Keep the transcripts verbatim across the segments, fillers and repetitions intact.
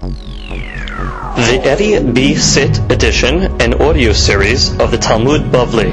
The Eddie B. Sit edition and audio series of the Talmud Bavli.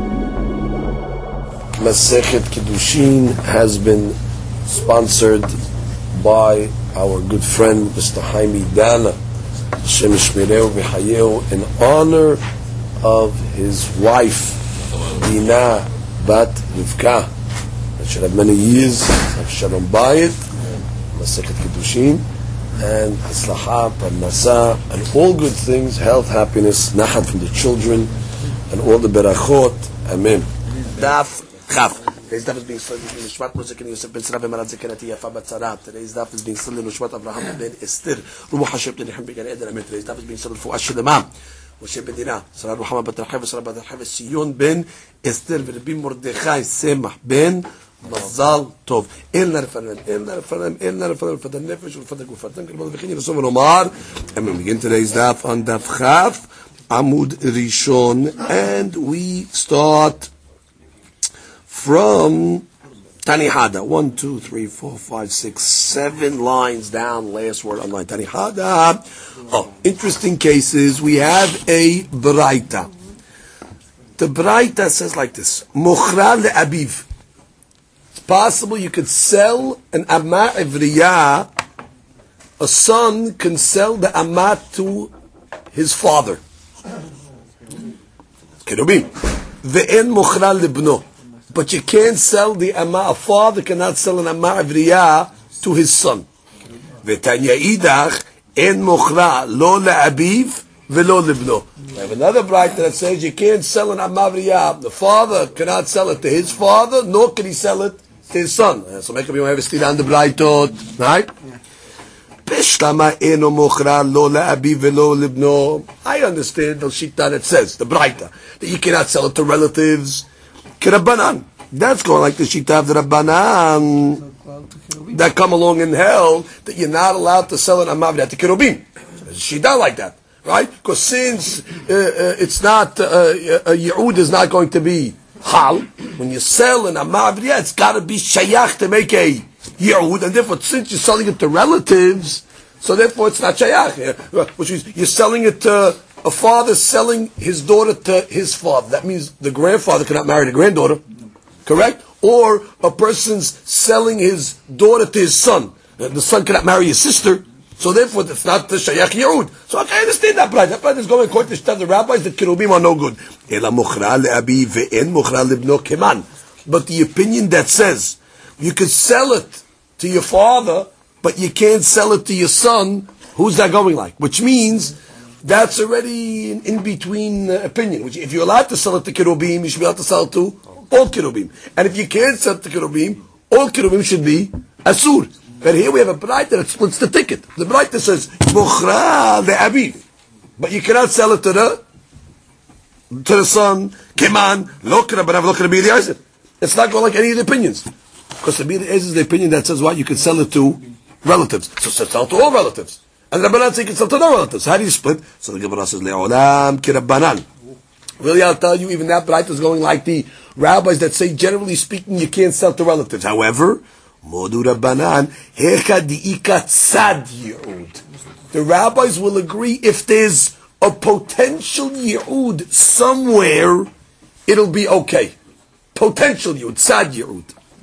Masechet Kiddushin has been sponsored by our good friend Mister Haimi Dana, Hashem Yishmereu V'Hayeu, in honor of his wife Dina Bat Rivka, that should have many years of Shalom Bayit, Masechet Kiddushin, and Haslaha, Parnasa, and all good things, health, happiness, Nachat from the children, and all the Berachot. Amen. Daf Chaf. Today's daf is being studied in Nishmat Moshe and Yosef ben Sira ben Marat Zekenati Yafa bat Sarah. Today's daf is being studied in Nishmat Abraham ben Esther. Ruach Hashem ben Nechim ben Eden. Amen. Today's daf is being studied for Ashilema. Moshe ben Dina. Sarah Ruchama bat Rachav. Sarah bat Rachav. Sion ben Esther. Rabbi Mordechai Semach ben Mazal Tov. Elna referendum. Elna referendum. Elna referendum for the nefesh and for the gufat. Thank you. V'chini Yosef Omar. And we begin today's daf on daf Chaf, Amud Rishon, and we start from Tanihada. One, two, three, four, five, six, seven lines down. Last word on line Tanihada. Oh, interesting cases. We have a Braita. The Braita says like this: Mochra le'abiv. It's possible you could sell an Amma Ivriya. A son can sell the Amma to his father. Kerubim. Ve'en mochra lebno. But you can't sell the Amma. A father cannot sell an Amma Ivriya to his son. V'tanya idach en mochra lo le'abiv ve'lo lebno. We have another braita that says you can't sell an Amma Ivriya. The father cannot sell it to his father, nor can he sell it to his son. So make up your mind, still on the braitot, right? Pishlama eno mochra lo le'abiv ve'lo lebno. I understand the shita that says the braita that you cannot sell it to relatives. Kirabanan. That's going like the shita of the Rabbanan that come along in hell, that you're not allowed to sell an Amma Ivriya to Kirubim. There's a shita like that, right? Because since uh, uh, it's not, uh, a Ye'ud is not going to be Hal, when you sell an Amma Ivriya, it's got to be Shayach to make a Ye'ud, and therefore, since you're selling it to relatives, so therefore it's not Shayach, which means you're selling it to a father selling his daughter to his father. That means the grandfather cannot marry the granddaughter, correct? Or a person's selling his daughter to his son. The son cannot marry his sister, so therefore it's not the Shayach Yehud. So okay, I understand that price. That price is going according to the rabbis that Kirubim are no good. But the opinion that says you could sell it to your father, but you can't sell it to your son, who's that going like? Which means that's already an in-between uh, opinion. Which, if you're allowed to sell it to Kirubim, you should be allowed to sell it to all Kirubim. And if you can't sell it to Kirubim, all Kirubim should be Asur. But here we have a Braita that splits the ticket. The Braita says, Mochra le'abiv. But you cannot sell it to the to the son, Keman, lo Kirabanav, lo Kirabir Yasir. It's not going like any of the opinions. Because the Bir is the opinion that says what? You can sell it to relatives. So sell it to all relatives. And the Rabbanan say you can sell to no relatives. How do you split? So the Gemara says, Le'olam Kirabbanan. Really, I'll tell you, even that Braita is going like the rabbis that say, generally speaking, you can't sell to relatives. However, Modu Rabbanan, Hecha di'ika tzad yi'ud. The rabbis will agree if there's a potential yi'ud somewhere, it'll be okay. Potential yi'ud, tzad yi'ud.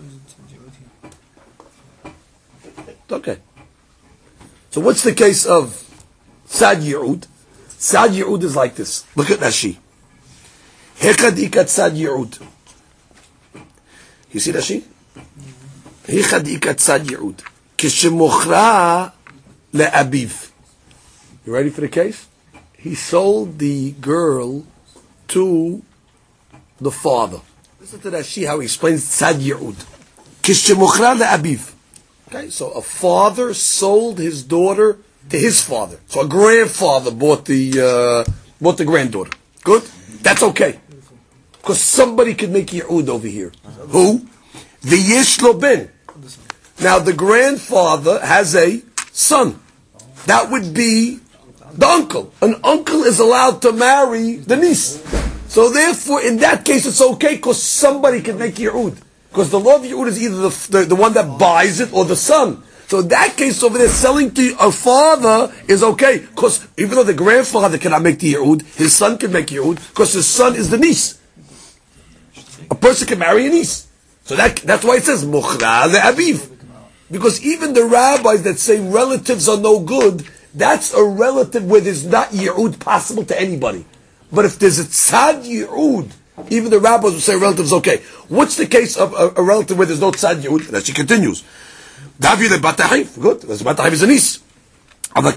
Okay. So what's the case of Sad Ye'ud? Sad Ye'ud is like this. Look at Rashi. Hechadikat Sad Ye'ud. You see Rashi? Hechadikat Sad Ye'ud. Kishemochra le'abiv. You ready for the case? He sold the girl to the father. Listen to Rashi how he explains Sad Ye'ud. Kishemochra le'abiv. Okay, so a father sold his daughter to his father. So a grandfather bought the uh, bought the granddaughter. Good? That's okay. Because somebody could make Ye'ud over here. Who? The Yishlo Ben. Now the grandfather has a son. That would be the uncle. An uncle is allowed to marry the niece. So therefore, in that case, it's okay because somebody can make Ye'ud. Because the law of Ye'ud is either the, the, the one that buys it or the son. So in that case over there, selling to a father is okay, because even though the grandfather cannot make the yi'ud, his son can make yi'ud, because his son is the niece. A person can marry a niece. So that, that's why it says, Mukhra le'aviv. Because even the rabbis that say relatives are no good, that's a relative where there's not yi'ud possible to anybody. But if there's a tzad yi'ud, even the rabbis will say relatives okay. What's the case of a, a relative where there's no tzad yi'ud? And she continues. David Batahif, good. Batahif is a niece. But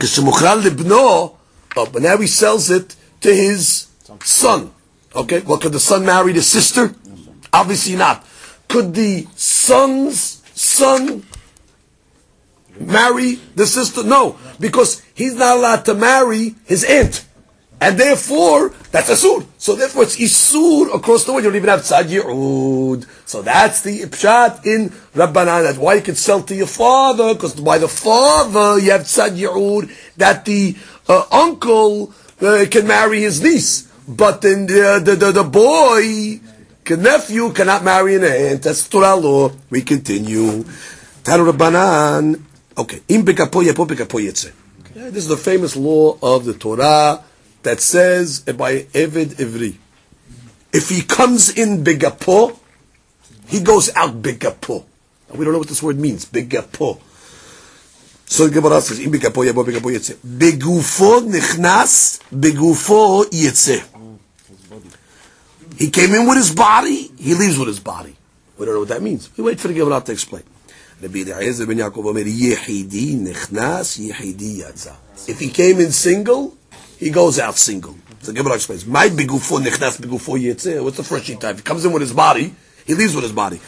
now he sells it to his son. Okay, well, could the son marry the sister? Obviously not. Could the son's son marry the sister? No, because he's not allowed to marry his aunt. And therefore, that's asur. So therefore, it's isur across the way. You don't even have tzad yi'ud. So that's the pshat in Rabbanan. That's why you can sell to your father, because by the father you have tzad yi'ud, that the uh, uncle uh, can marry his niece. But then the, the, the, the boy, the nephew, cannot marry an aunt. That's Torah law. We continue. Tanu Rabbanan. Okay. Im bekapo yapo bekapo yetze. This is the famous law of the Torah that says by Eved Ivri, if he comes in bigapo, he goes out bigapo. We don't know what this word means, bigapo. So the Gemara says, "Im bigapo yabo bigapo yetze." Begufo nichnas, begufo yetze. He came in with his body, he leaves with his body. We don't know what that means. We wait for the Gemara to explain. If he came in single, he goes out single. So the Gemara explains. My begufo nichnas begufo yetze. What's the first sheet type? If he comes in with his body, he leaves with his body.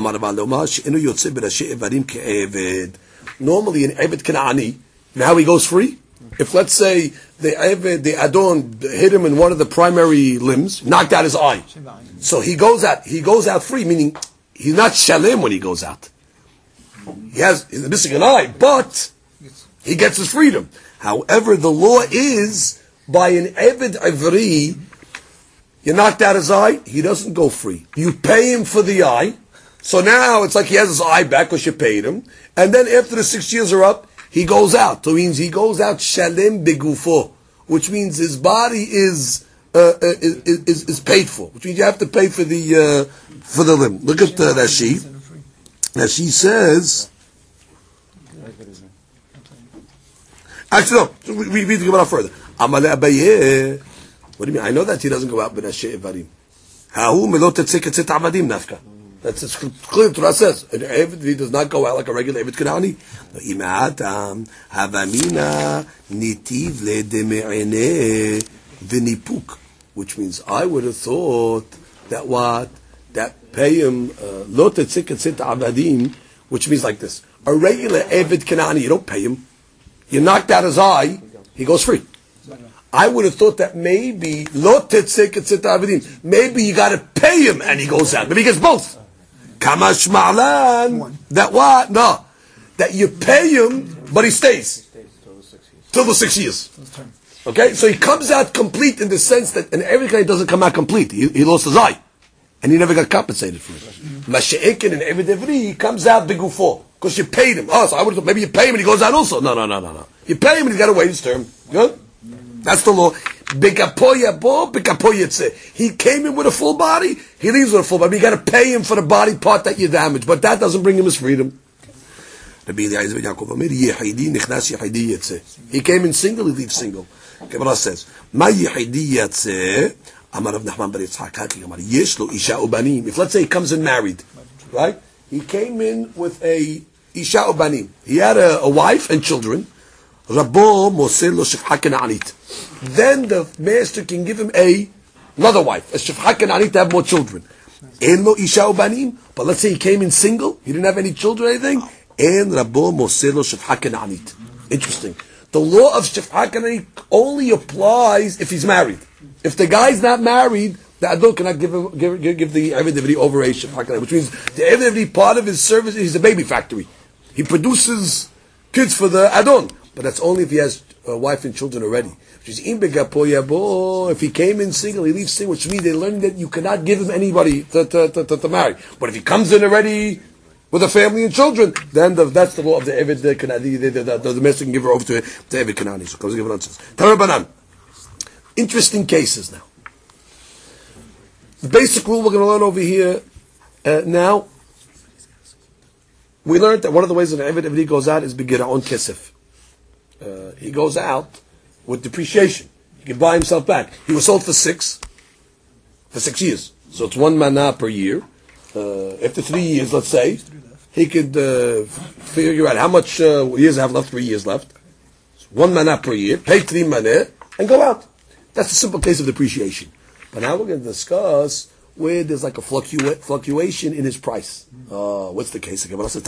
Normally an Eved Kanani, now he goes free. If let's say the Eved, the Adon hit him in one of the primary limbs, knocked out his eye. So he goes out, he goes out free, meaning he's not shalem when he goes out. He has, he's missing an eye, but he gets his freedom. However, the law is, by an Eved Ivri, you knocked out his eye, he doesn't go free. You pay him for the eye, so now it's like he has his eye back because you paid him, and then after the six years are up, he goes out. So it means he goes out shalem begufo, which means his body is, uh, uh, is, is is paid for, which means you have to pay for the uh, for the limb. Look at uh, Rashi. Rashi says. Actually, no. We, we read the Gemara further. Amale Abaye. What do you mean? I know that he doesn't go out with Ashe Evarim. Hahu melot tetzek etzet avadim nafka. That's it's clear. Torah says an Eved he does not go out like a regular Eved Kanani. Imaatam havamina nitiv ledeme'ene v'nipuk, which means I would have thought that what that pay him lo tetzek etzet avadim, which means like this: a regular Eved Kanani, you don't pay him. You knocked out his eye, he goes free. I would have thought that maybe lo tetzek etzet avadim, maybe you got to pay him and he goes out. Maybe he gets both. Kamash ma'alan, that what? No. That you pay him, but he stays. Till the six years. Okay? So he comes out complete in the sense that, and every guy doesn't come out complete. He, he lost his eye. And he never got compensated for it. Masha'ekin and Eved Ivri, he comes out begufo. Because you paid him. Oh, so I would have thought maybe you pay him and he goes out also. No, no, no, no, no. You pay him and he's got to wait his term. Good? That's the law. He came in with a full body, he leaves with a full body. You got to pay him for the body part that you damaged, but that doesn't bring him his freedom. He came in single, he leaves single. Gemara says, if let's say he comes in married, right? He came in with a isha ubanim. He had a, a wife and children. Rabo moser lo shifha kenanit. Then the master can give him a another wife, a shifha kenanit, to have more children. En lo isha ubanim. But let's say he came in single, he didn't have any children or anything. En rabo moser lo shifha kenanit. Interesting. The law of shifha kenanit only applies if he's married. If the guy's not married, the adult cannot give him, give, give, give the Eved Ivri over a shifha kenanit, which means the Eved Ivri, part of his service, he's a baby factory. He produces kids for the adon. But that's only if he has a wife and children already. Which is if he came in single, he leaves single, which means they learn that you cannot give him anybody to, to, to, to, to marry. But if he comes in already with a family and children, then the, that's the law of the Eved Kanani, the, the, the, the domestic giver over to the Eved Kanani. So, comes given says, Tarabanan. Interesting cases now. The basic rule we're going to learn over here uh, now. We learned that one of the ways that an Eved Eved goes out is begira'on kesef. Uh, he goes out with depreciation. He can buy himself back. He was sold for six, for six years. So it's one mana per year. Uh, after three years, let's say, he could uh, figure out how much uh, years I have left, three years left. So one mana per year, pay three mana, and go out. That's a simple case of depreciation. But now we're going to discuss where there's like a fluctua- fluctuation in his price. Uh, what's the case? He was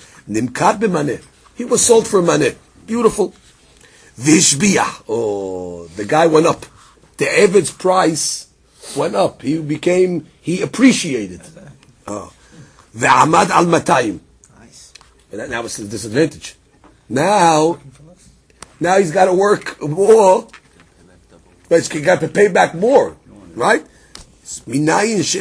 sold for money. Beautiful. Vishbiyah. Oh, the guy went up. The Eved's price went up. He became, he appreciated. Oh. Ve'amad al matayim. And now it's a disadvantage. Now, now he's got to work more. But he's got to pay back more. Right? How do you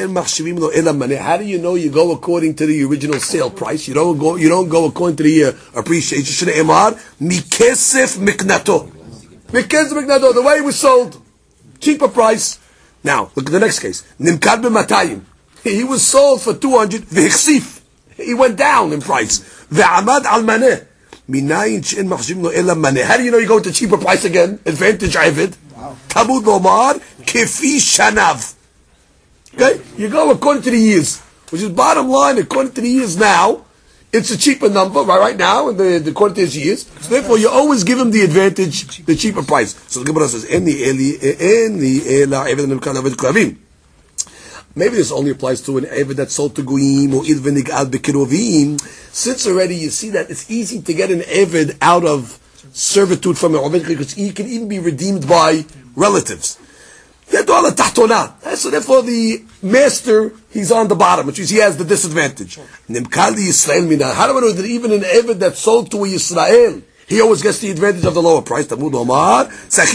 know you go according to the original sale price? You don't go. You don't go according to the uh, appreciation. Mikesef miknato. Mikesef miknato. The way it was sold, cheaper price. Now look at the next case. Nimkad b'matayim. He was sold for two hundred. V'chsif. He went down in price. Ve'amad al maneh. Minayin she'en machshivim lo ela maneh. How do you know you go to cheaper price again? Advantage Eved. Tabud lomar kefi shanav. Okay, you go according to the years, which is bottom line. According to the years now, it's a cheaper number right, right now, and the, the according to his years. So therefore, you always give him the advantage, the cheaper price. So the Gemara says, "Eni eli eni ela eved nemkan eved kravim." Maybe this only applies to an eved that's sold to goyim or ilvenig al bekirovim. Since already you see that it's easy to get an eved out of servitude from an oved because he can even be redeemed by relatives. So therefore the master, he's on the bottom, which means he has the disadvantage. How do I know that even an Eved that's sold to a Yisrael, he always gets the advantage of the lower price? Which we learned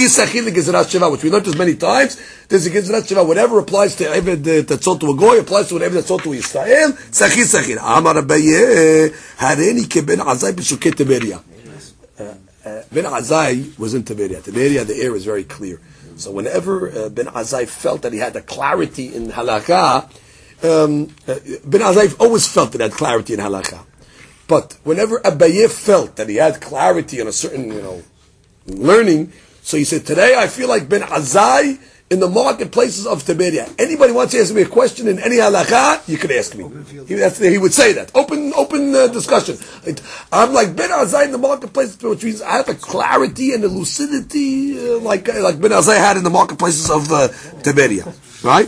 as many times. There's a Gezrat Sheva. Whatever applies to Eved that's sold to a Goy applies to an Eved that's sold to a Yisrael. Sachir Sachir. Amar Abaye, Hareni ke Ben Azai b'Shukei Tiberia. Ben Azai was in Tiberia. Tiberia, the air is very clear. So whenever uh, Ben Azai felt that he had a clarity in halakha, um, uh, Ben Azai always felt that he had clarity in halakha. But whenever Abaye felt that he had clarity on a certain, you know, learning, so he said, today I feel like Ben Azai in the marketplaces of Tiberia. Anybody wants to ask me a question in any halakha, you can ask me. He, that's, he would say that. Open open uh, discussion. I'm like Ben Azai in the marketplaces, which means I have a clarity and a lucidity uh, like uh, like Ben Azai had in the marketplaces of uh, Tiberia. Right?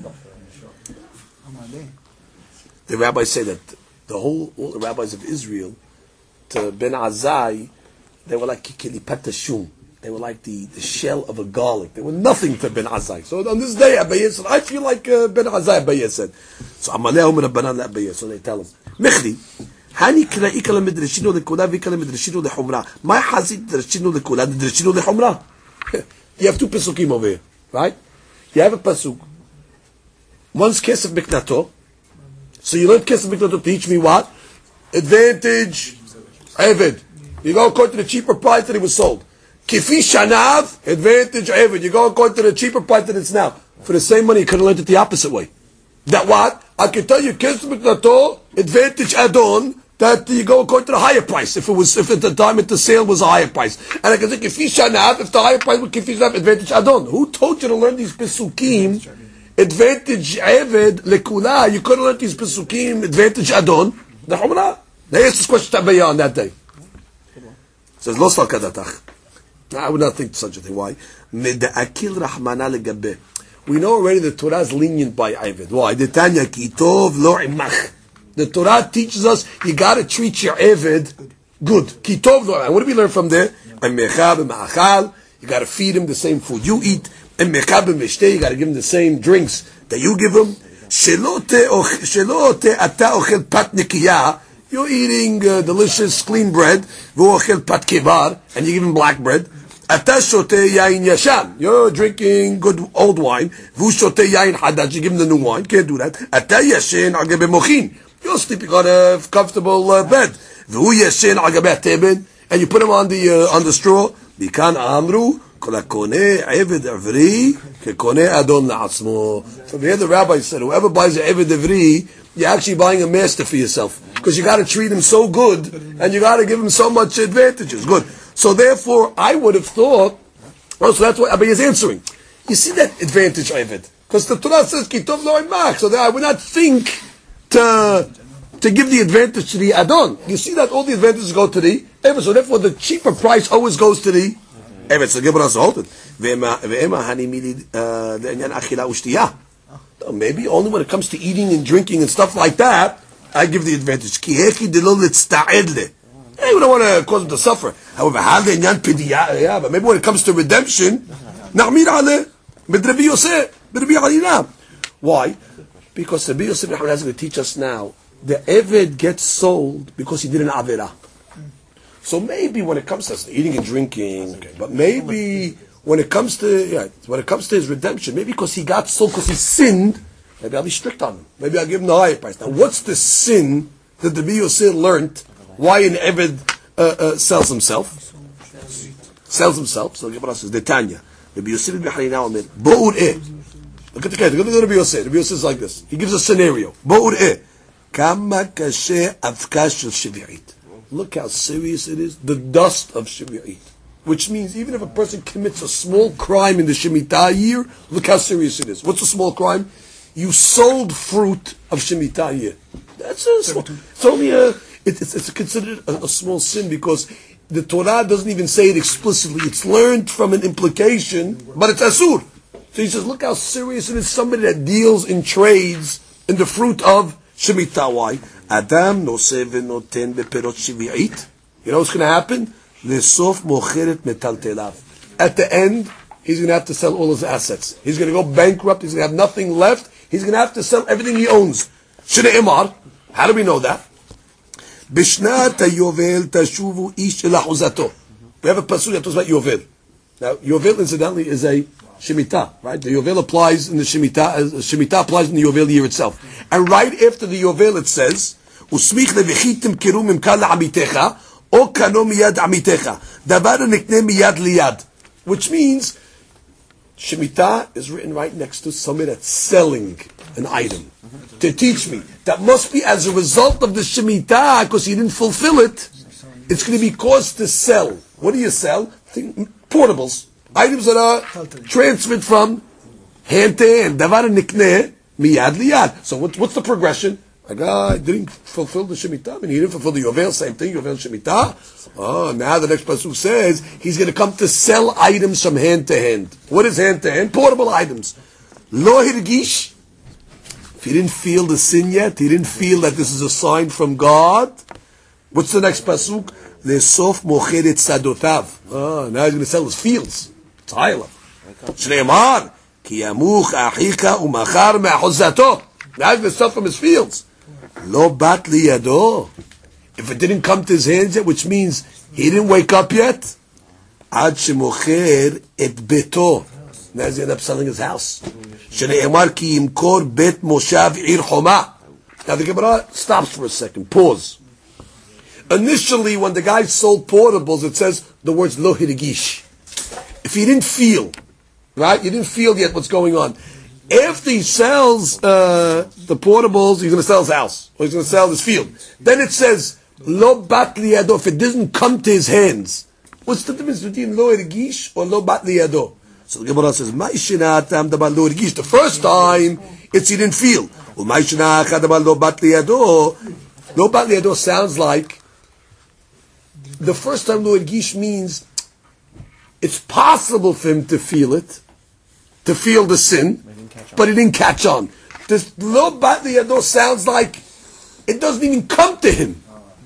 The rabbis say that the whole, all the rabbis of Israel, to Ben Azai, they were like kikilipat shum. They were like the, the shell of a garlic. They were nothing to Ben Azai. So on this day, Abaye said, I feel like uh, Ben Azai, Abaye said. So Amalehum Rabbanan Abaye. So they tell him, Mechli, Hani kra'ika lemidreshinu lekula vika lemidreshinu lechumra. My hazit dreshinu lekula, dreshinu lechumra. You have two pesukim over here, right? You have a pasuk. One's kesef miknato. So you learn kesef miknato to teach me what? Advantage, Eved. You go according to the cheaper price that it was sold. Kifi shanav, advantage Eved. You go according to the cheaper price that it's now. For the same money, you could have learned it the opposite way. That what? I can tell you, kesef miknato, advantage adon, that you go according to the higher price. If it was, if at the time at the sale was a higher price, and I can say kifi shanav, if the higher price was kifi shanav, advantage adon. Who told you to learn these pesukim? Advantage Eved lekula. You could have learned these pesukim. Advantage adon. The Humra. They asked this question to Abaye on that day. Says lo sal kadatach. I would not think such a thing. Why? Meda'akil rahmana legabe. We know already the Torah is lenient by Eved. Why? The Tanya kitov lo imach. The Torah teaches us you got to treat your Eved good. Kitov lo. What do we learn from there? You got to feed him the same food you eat. You got to give him the same drinks that you give him. You're eating uh, delicious clean bread, and you give him black bread. You're drinking good old wine. You give him the new wine. Can't do that. You're sleeping on a comfortable uh, bed. והוא ישן על גבי התבן, and you put him on the uh, on the straw. מכאן אמרו, כל הקונה עבד עברי כקונה אדון לעצמו. From here the rabbi said, whoever buys an עבד עברי, you're actually buying a master for yourself. Because you got to treat him so good, and you got to give him so much advantages. Good. So therefore, I would have thought, oh, so that's what Abba is answering. You see that advantage, Eved? Because the Torah says, Kitov lo imach. So I would not think to, to give the advantage to the Adon. You see that all the advantages go to the Eved. So therefore, the cheaper price always goes to the Eved. So give us a hold it. Maybe only when it comes to eating and drinking and stuff like that, I give the advantage. Hey, we don't want to cause them to suffer. However, but maybe when it comes to redemption, why? Because Rabbi Yosef is going to teach us now, the Eved gets sold because he did an Avera. So maybe when it comes to eating and drinking, but maybe when it comes to yeah, when it comes to his redemption, maybe because he got sold because he sinned, maybe I'll be strict on him. Maybe I'll give him the higher price. Now, what's the sin that the Rabbi Yosef learned? Why an Eved uh, uh, sells himself? Sells himself. So Gemara says, Netanya. Rabbi Yosef ibn Hanina Omer, Bo'ur eh. Look at the case. Look at Rabbi Yosef. Rabbi Yosef is like this. He gives a scenario. Bo'ur eh. Kama kashe avkash shel shvi'it. Look how serious it is. The dust of shvi'it. Which means even if a person commits a small crime in the Shemitah year, look how serious it is. What's a small crime? You sold fruit of Shemitah year. That's a small, it's only a, it, it's, it's considered a, a small sin because the Torah doesn't even say it explicitly. It's learned from an implication, but it's asur. So he says, look how serious it is. Somebody that deals in trades in the fruit of Shemitah. Why? Adam noseh v'noten beperot shvi'it. You know what's going to happen? Lesof mocheret metaltelav. At the end, he's going to have to sell all his assets. He's going to go bankrupt. He's going to have nothing left. He's going to have to sell everything he owns. Shene Imar. How do we know that? Bishnat Yovel tashuvu ish el achuzato. We have a pasuk that talks about Yovel. Now, Yovel incidentally is a Shemitah, right? The Yovel applies in the Shemitah, as Shemitah applies in the Yovel year itself. And right after the Yovel it says, Usmich levichitim kiru mimkal la'amitecha, o kano miyad amitecha. Davar nikne miyad liyad. Which means, Shemitah is written right next to somebody that's selling an item. To teach me. That must be as a result of the Shemitah, because he didn't fulfill it, it's going to be caused to sell. What do you sell? Think, portables. Items that are transferred from hand to hand. Davar nikne miyad liyad. So what, what's the progression? A guy didn't fulfill the Shemitah. I mean, he didn't fulfill the Yovel, same thing, Yovel Shemitah. Oh, now the next pasuk says he's going to come to sell items from hand to hand. What is hand to hand? Portable items. Lo hirgish. If he didn't feel the sin yet, he didn't feel that this is a sign from God. What's the next pasuk? Lesof mocheret sadotav. Oh, now he's going to sell his fields. It's Hayla. Shneimar ki yamuch achika umachar me'achozato. Now he's going to sell from his fields. Lo bat liyado. If it didn't come to his hands yet, which means he didn't wake up yet, ad shemocher et beto. Now he's going to end up selling his house. Shneimar ki yimkor bet moshav ir choma. Now the Gemara stops for a second. Pause. Initially, when the guy sold portables, it says the words lo hirgish. If he didn't feel, right? You didn't feel yet what's going on. After he sells uh, the portables, he's going to sell his house, or he's going to sell his field. Then it says lo bat liyado. If it doesn't come to his hands, what's the difference between lo hirgish or lo bat liyado? So the Gemara says, "Ma'ishinatam dabar lo hirgish." The first time, it's he didn't feel. U'ma'ishinach dabar lo bat liyado. Lo bat liyado sounds like the first time lo hirgish means it's possible for him to feel it, to feel the sin, but he didn't catch on. This lo bat liyado sounds like it doesn't even come to him.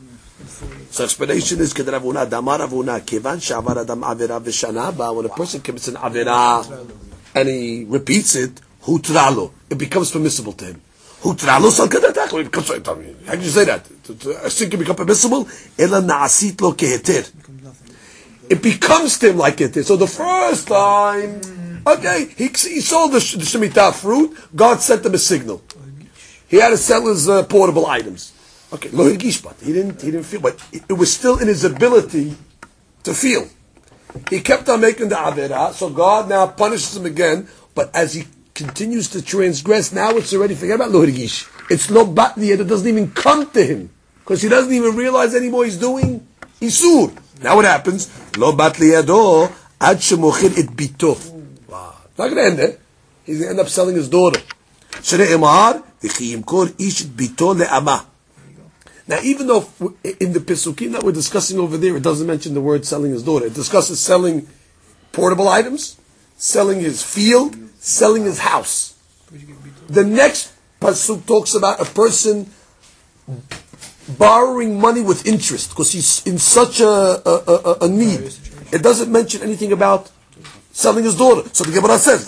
So explanation is Kedravuna Damar Avuna Kevan Shavar Adam Avera Vishanaba. When a person commits an Avera and he repeats it, Hutralo, it becomes permissible to him. Hutralo Salkadatak, it becomes, how can you say that? A sin can become permissible? Ela Naasit Lo Keheter. It becomes to him like it is. So the first time, okay, he, he sold the, the Shemitah fruit, God sent him a signal. He had to sell his uh, portable items. Okay, lo hirgish, but he didn't. He didn't feel, but it, it was still in his ability to feel. He kept on making the avera, so God now punishes him again. But as he continues to transgress, now it's already, forget about lo hirgish. It's lo batli, it doesn't even come to him because he doesn't even realize anymore he's doing isur. Now what happens? Lo batli yado ad shemochir et bito. Wow, not going to end there. He's going to end up selling his daughter. Shne'emar v'chi yimkor ish bito le'ama. Now, even though in the Pesukim that we're discussing over there, it doesn't mention the word selling his daughter. It discusses selling portable items, selling his field, selling his house. The next Pasuk talks about a person borrowing money with interest because he's in such a, a, a, a need. It doesn't mention anything about selling his daughter. So the Gemara says,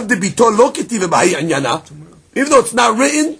even though it's not written,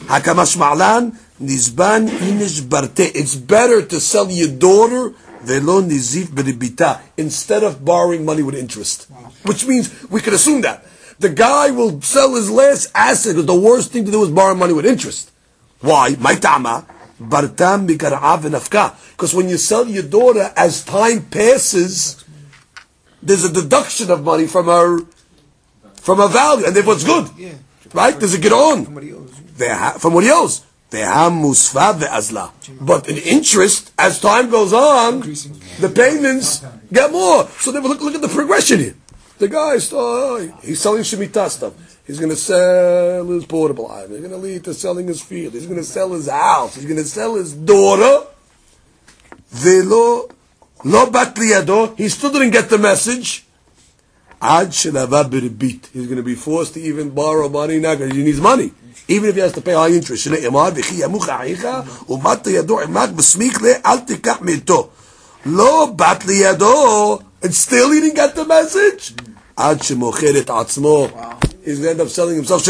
Nizban inish barte. It's better to sell your daughter velo nizif beribita instead of borrowing money with interest. Which means we could assume that the guy will sell his last asset because the worst thing to do is borrow money with interest. Why? Maitama bartam bikarav nafka. Because when you sell your daughter, as time passes, there's a deduction of money from her from her value, and therefore it's good, right? Does it get on from what he owes? But in interest, as time goes on, the payments get more. So look, look at the progression here. The guy, oh, he's selling Shemitah stuff. He's going to sell his portable item. He's going to lead to selling his field. He's going to sell his house. He's going to sell his daughter. Velo lo bat liyado. He still didn't get the message. Ad shelava b'ribit. He's going to be forced to even borrow money now because he needs money. Even if he has to pay high interest. Lo bat liyado. And still he didn't get the message. Ad shemocher et atzmo. He's going to end up selling himself.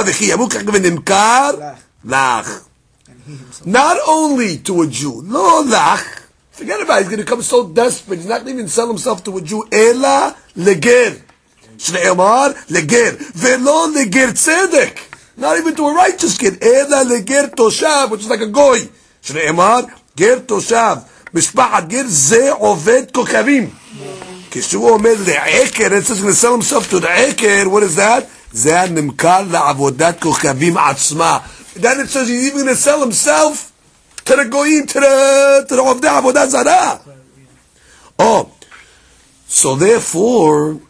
Not only to a Jew. Lo lach. Forget about it. He's going to come so desperate. He's not even sell himself to a Jew. Ela leger. Shne'emar leger. Velo leger tzedek. Not even to a righteous kid. Ela leger toshav, which is like a goy. Shne'emar ger toshav. Mishpachat ger ze oved kokavim. Kishu omer le'eker. It says he's going to sell himself to the eker. What is that? Ze nimkar la'avodat kokavim atzma. Then it says he's even going to sell himself to the goyim, to the to the ovdei avodat zarah. Oh, so therefore.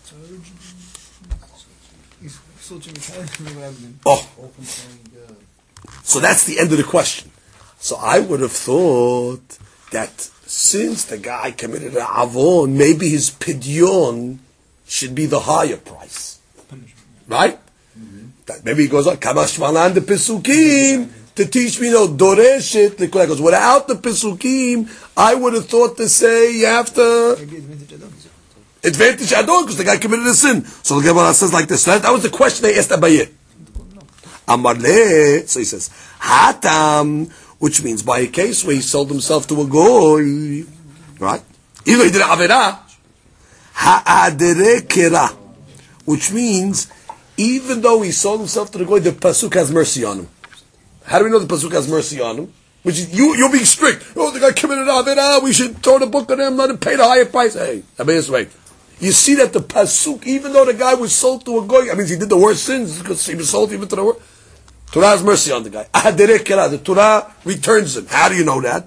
Oh, so that's the end of the question. So I would have thought that since the guy committed an avon, maybe his pidyon should be the higher price, right? Mm-hmm. That maybe he goes on kamash malan the pesukim to teach me no doreshet the because without the pesukim, I would have thought to say you have to. Advantage adon because the guy committed a sin. So the Gemara says like this. That was the question they asked Abaye. Amar le, so he says hatam, which means by a case where he sold himself to a goy, right? Even though he did avera, ha'adere kera, which means even though he sold himself to the goy, the pasuk has mercy on him. How do we know the pasuk has mercy on him? Which is you, you're being strict. Oh, the guy committed avera. We should throw the book on him. Let him pay the higher price. Hey, Abaye's right. You see that the pasuk, even though the guy was sold to a goy, I mean, he did the worst sins because he was sold even to the worst. Torah has mercy on the guy. The Torah returns him. How do you know that?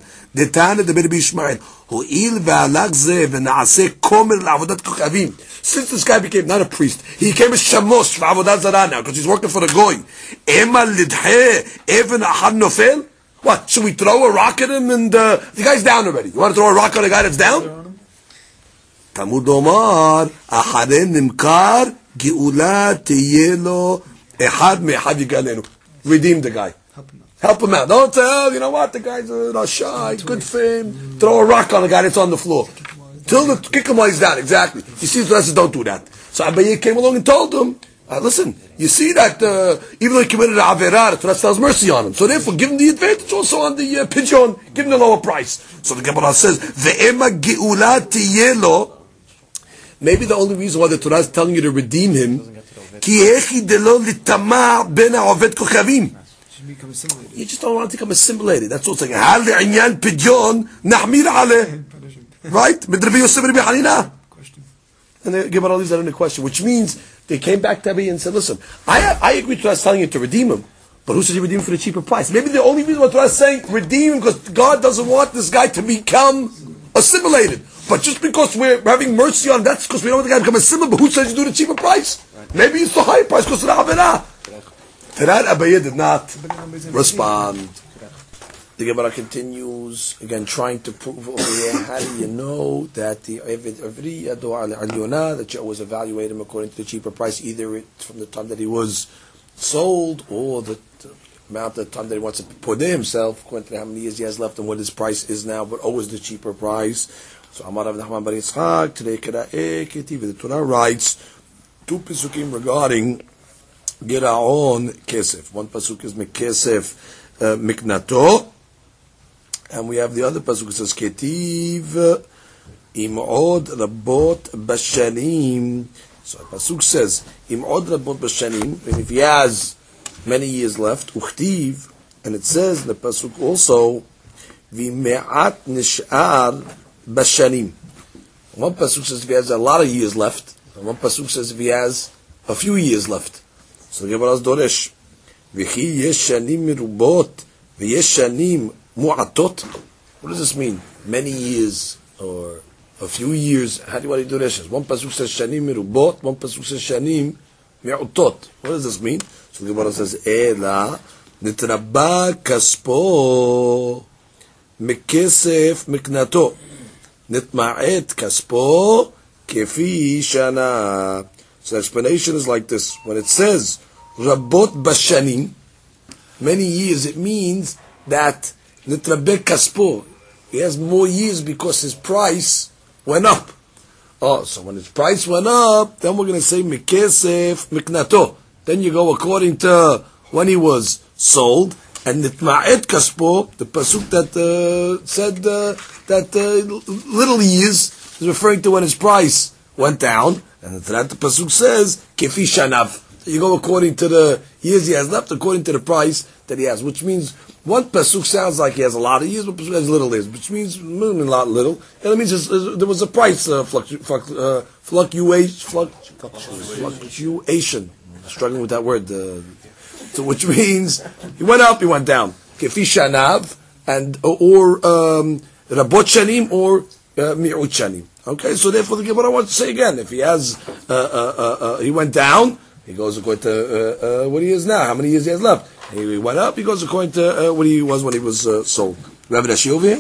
Since this guy became not a priest, he became a shamosh for avodat zarah now because he's working for the goy. What? Should we throw a rock at him and uh, the guy's down already? You want to throw a rock on a guy that's down? Talmud Omar, אחרי נמכר, גאולה תהיה לו אחד מאחד יגאלנו. Redeem the guy. Help him out. Don't tell, you know what, the guy's uh, not shy, good for him. Throw a rock on the guy that's on the floor. Till the, kick him while he's down, exactly. You see, the rest don't do that. So Abaye came along and told him, uh, listen, you see that uh, even though he committed an averah, the Torah has mercy on him. So therefore, give him the advantage also on the uh, pigeon. Give him the lower price. So the Gemara says, ve'ema geula tiyeh lo. Maybe the only reason why the Torah is telling you to redeem him, because become assimilated. You just don't want to become assimilated. That's what's saying. Hal inyan pidyon nahmir aleh. Right? B'drabi Yosef b'Rabbi Hanina. And they give out all these other question, which means they came back to Abi and said, listen, I I agree to Torah telling you to redeem him, but who says you redeem him for the cheaper price? Maybe the only reason why Torah is saying redeem him because God doesn't want this guy to become assimilated. But just because we're having mercy on him, that's because we don't want the guy to become assimilated, but who says you do the cheaper price? Maybe it's the higher price because of the Avirah. To that, Abaye did not respond. The Gemara continues, again trying to prove over here, how do you know that the every that you always evaluate him according to the cheaper price, either it, from the time that he was sold or the amount of time that he wants to put in himself, according to how many years he has left and what his price is now, but always the cheaper price. So Amar Rav Nachman bar Yitzchak, today the Torah writes two pesukim regarding Giraon Kesef. One pasuk is Mekesef uh, Miknato, and we have the other pasuk that says Ketiv Im'od Rabot Bashanim. So the pasuk says Im'od Rabot Bashanim, and if he has many years left, Uchtiv, and it says in the pasuk also V'me'at Nish'ar Bashanim. One pasuk says if he has a lot of years left, and one pasuk says if he has a few years left. So the Gemara Doresh, V'chi yesh shanim mirubot, v'yesh shanim mu'atot. What does this mean? Many years or a few years? How do you want to do this? One pasuk says shanim mirubot, one pasuk says shanim mi'utot. What does this mean? So the Gemara says, Ela nitrabba kaspo mekesef miknato nitma'et kaspo kefi shana. So the explanation is like this. When it says Rabot Bashanim, many years, it means that Nitrabek Kaspo, he has more years because his price went up. Oh, so when his price went up, then we're going to say Mikesef Miknato. Then you go according to when he was sold. And Nitma'et Kaspo, the pasuk that uh, said uh, that uh, little years is referring to when his price went down. And that the pasuk says kefi shanav. You go according to the years he has left, according to the price that he has. Which means one pasuk sounds like he has a lot of years, one pasuk has little years. Which means a lot little. And it means there was a price uh, fluctu- fluctu- uh, fluctuation. Fluctuation. Struggling with that word. Uh, so which means he went up, he went down. Kefi shanav and or um, rabot shanim or uh, mi'ut shanim. Okay, so therefore the Gemara wants to say again, if he has, uh, uh, uh, uh, he went down, he goes according to uh, uh, what he is now, how many years he has left. He went up, he goes according to uh, what he was when he was uh, sold. We have Rashi over here.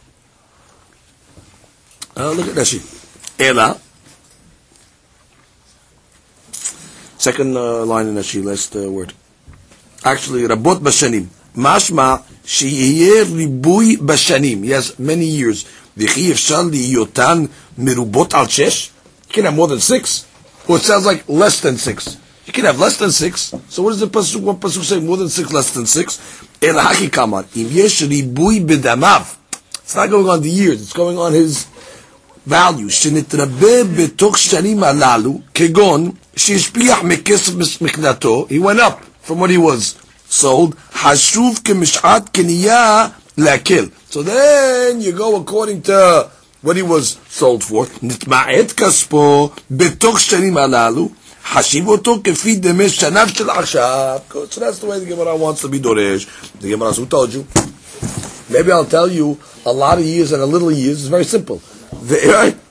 Uh, look at Rashi. Ela. Second uh, line in Rashi, last uh, word. Actually, Rabot Bashanim. Mashma she'yeh ribui bashanim. He has many years. V'chi efshar liyotan merubot al shesh. You can have more than six. Or it sounds like less than six. You can have less than six. So what does the pasuk, one pasuk say? More than six, less than six. El haki kamar. Im yesh ribui bedamav. It's not going on the years. It's going on his value. Shenitrabe betoch shanim alalu. Kegon. Shishpiach mekesef miknato. He went up from what he was sold. Hashuv kemish'at keniyah lakil. So then you go according to what he was sold for. Nitma'et kaspo betoch shanim alalu. Hashivoto kefi demesh shanav shel achshav. So that's the way the Gemara wants to be doresh. The Gemara, who told you? Maybe I'll tell you a lot of years and a little years. It's very simple. He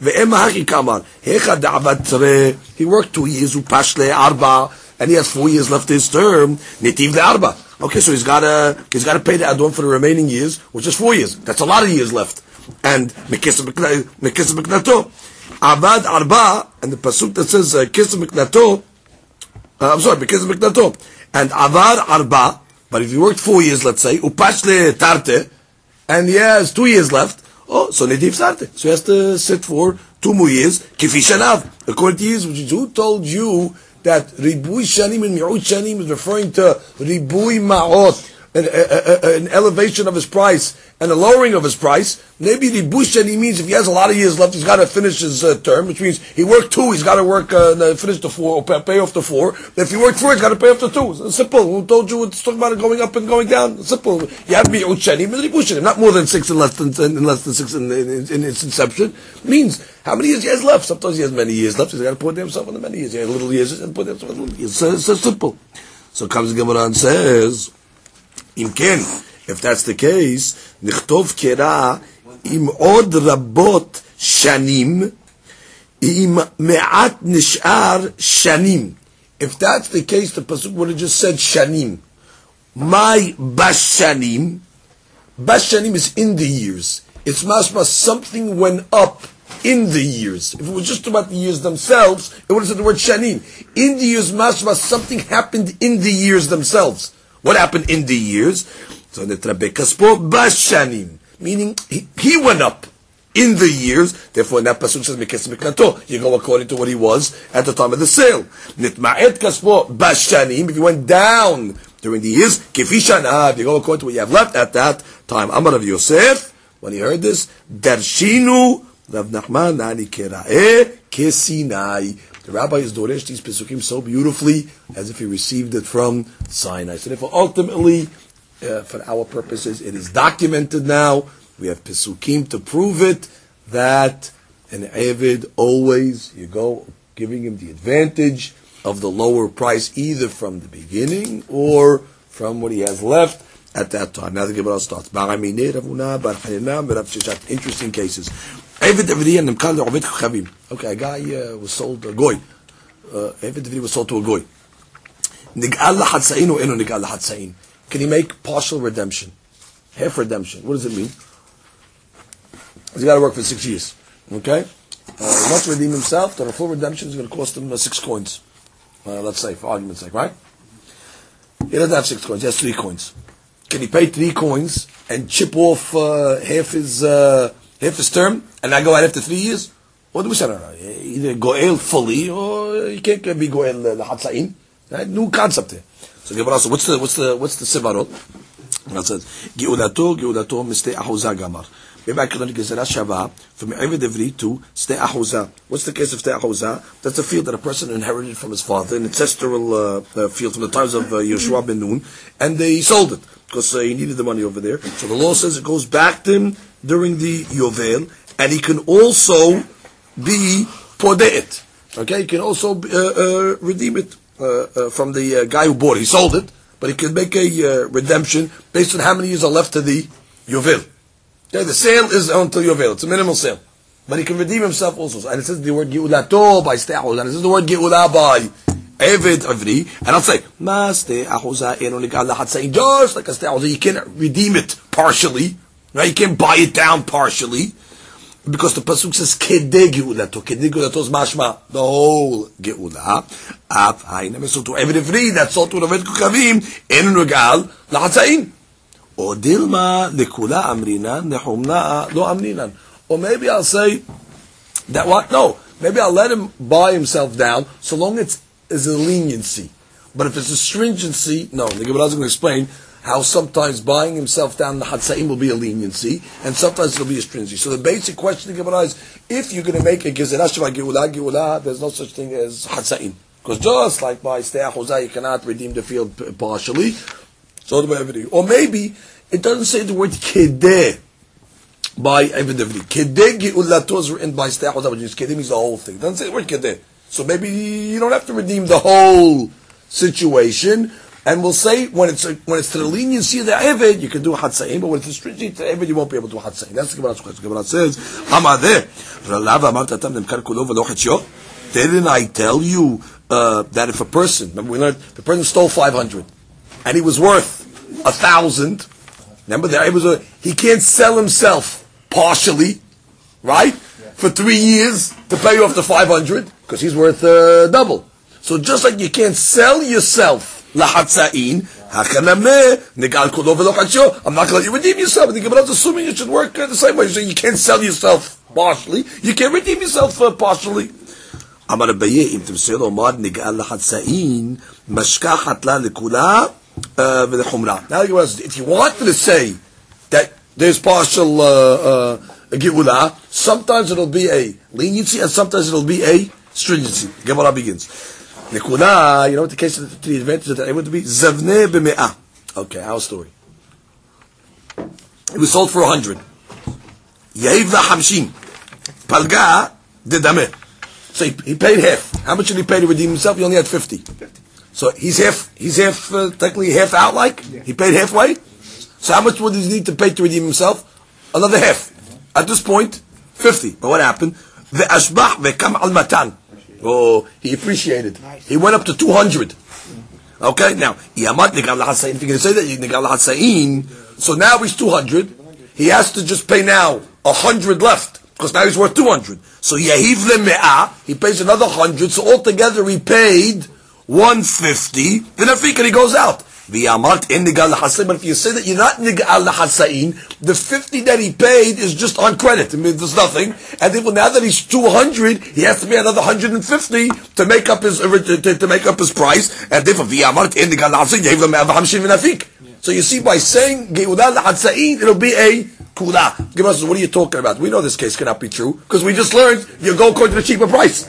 worked two years, and he has four years left his term. Okay, so he's got to he's got to pay the adon for the remaining years, which is four years. That's a lot of years left. And mekesef miknato, avad arba, and the pasuk that says kesef miknato. I'm sorry, mekesef miknato, and avad arba. But if he worked four years, let's say, upashle tarte, and he has two years left. Oh, so netiv sarte. So he has to sit for two more years. Kifi shanav. According to years, which is who told you that ribui shanim and mi'ut shanim is referring to ribui ma'ot an, a, a, an elevation of his price and a lowering of his price. Maybe the bushani means if he has a lot of years left, he's got to finish his uh, term, which means he worked two, he's got to work uh, finish the four, or pay off the four. If he worked four, he's got to pay off the two. It's simple. Who told you it's talking about it going up and going down? It's simple. You have to be ushani, but bushani, not more than six and less than in less than six in, in, in its inception. Means how many years he has left. Sometimes he has many years left. He's got to put himself on the many years. He has little years. He's got to put himself on the little years. So it's so simple. So comes the Gemara and says, Im ken, if that's the case, Nichtov kera im od rabot shanim, im me'at nishar shanim. If that's the case, the pasuk would have just said shanim. My bashanim, bashanim is in the years. It's mashma something went up in the years. If it was just about the years themselves, it would have said the word shanim. In the years, mashma something happened in the years themselves. What happened in the years? So the Kaspo bashanim, meaning he, he went up in the years. Therefore, in that pasuk says Mekes Miknato. You go according to what he was at the time of the sale. Nitma'et Kaspo bashanim. If you went down during the years, Kifishana. If you go according to what you have left at that time. Amar Rav Yosef, when he heard this, Darshinu Rav Nachman Nani Kera'eh Kesinai. The rabbi is doresh these pesukim so beautifully as if he received it from Sinai. So therefore, ultimately, uh, for our purposes, it is documented now. We have pesukim to prove it that an Eved always, you go giving him the advantage of the lower price either from the beginning or from what he has left at that time. Now the Gemara starts. Interesting cases. Eved Evedi and Nimkal Oved Chavim. Okay, a guy uh, was sold a goy. Uh, Eved Evedi was sold to a goy. Nig'al lahatzain or eno nig'al lahatzain? Can he make partial redemption, half redemption? What does it mean? He's got to work for six years. Okay, uh, he wants to redeem himself. Then a full redemption is going to cost him uh, six coins. Uh, let's say, for argument's sake, right? He doesn't have six coins. He has three coins. Can he pay three coins and chip off uh, half his uh, half his term, and I go out after three years? What do we say? Either goel fully, or you can't be goel lahatzain. Right? New concept here. So Gemara, so what's the what's the what's the sivarot? It says geulato geulato mistei ahuzah gamar. Maybe I could learn gezerah shava from Eved Evri to stei ahuzah. What's the case of stei ahuzah? That's a field that a person inherited from his father, an ancestral uh, uh, field from the times of uh, Yeshua ben Nun, and they sold it because uh, he needed the money over there. So the law says it goes back to him during the Yovel, and he can also be podeit. Okay, he can also uh, uh, redeem it uh, uh, from the uh, guy who bought it. He sold it, but he can make a uh, redemption based on how many years are left to the Yovel. Okay, the sale is until Yovel. It's a minimal sale. But he can redeem himself also. And it says the word Geulato by Ste'ahuzah. And it says the word Geulah by Eved Avri. And I'll say, Ma Ste'ahuzah eno nig'al lahatzain. Just like a Ste'ahuzah, you can't redeem it partially. Right? You can't buy it down partially. Because the Pasuk says, Kedei Geulato. Kedei Geulato is mashma. The whole Geulah. Af hainam. So to Eved Avri, that's sold to Eved Kukavim, eno nig'al lahatzain. Or dilma nekula amrinan nehumna lo amrinan. Or maybe I'll say that what? No. Maybe I'll let him buy himself down so long it's is a leniency. But if it's a stringency, no. The Gemara is going to explain how sometimes buying himself down the hatzaim will be a leniency, and sometimes it'll be a stringency. So the basic question of the Gemara is, if you're going to make a gezerah shava geulah geulah, there's no such thing as hatzaim. Because just like by stei ahuzah, you cannot redeem the field partially. So the way or maybe it doesn't say the word kedeh by Eved Evri. Kedeh geulato is written by stei ahuzah, which means kedeh means the whole thing. It doesn't say the word kedeh. So maybe you don't have to redeem the whole situation. And we'll say when it's a, when it's to the leniency of the Eved, you can do a hatzaim, but when it's stringent to the Eved, you won't be able to do a hatzaim. That's the Gemara's question. The Gemara says, didn't I tell you uh, that if a person, remember we learned, the person stole five hundred, and he was worth a thousand. Remember there, was a, he can't sell himself partially, right? Yeah. For three years to pay off the five hundred because he's worth uh, double. So just like you can't sell yourself lahatzain, I'm not going to let you redeem yourself. The Gemara is assuming it should work uh, the same way. So you can't sell yourself partially. You can't redeem yourself uh, partially. Amar Abaye, im timsel omar nig'al lahatzain, mashkachat la lekula. uh, the Humrah. Now, if you wanted to say that there's partial uh, uh, Geula, sometimes it'll be a leniency and sometimes it'll be a stringency. Gemara begins. Nekuna, you know what the case of the advantage of that would be? Zavne b'me'ah. Okay, our story. It was sold for a hundred. Yahiv la hamshin. Palga de dameh. So he, he paid half. How much did he pay to redeem himself? He only had fifty. So he's half, he's half, uh, technically half out like? He paid halfway? So how much would he need to pay to redeem himself? Another half. At this point, fifty. But what happened? The ashbah ve'kam al matan. Oh, he appreciated. He went up to two hundred. Okay, now, if you're going to say that, so now he's two hundred. He has to just pay now one hundred left, because now he's worth two hundred. So yahiv le me'ah, he pays another one hundred, so altogether he paid one hundred fifty, then afik and he goes out. But if you say that you're not nigal lahasain, the fifty that he paid is just on credit. I mean, there's nothing. And therefore, now that he's two hundred, he has to pay another one hundred fifty to make up his to, to make up his price. And therefore, nigal lahasain. So you see, by saying geulah lahasain, it'll be a kula. Give us, what are you talking about? We know this case cannot be true because we just learned you go according to the cheaper price.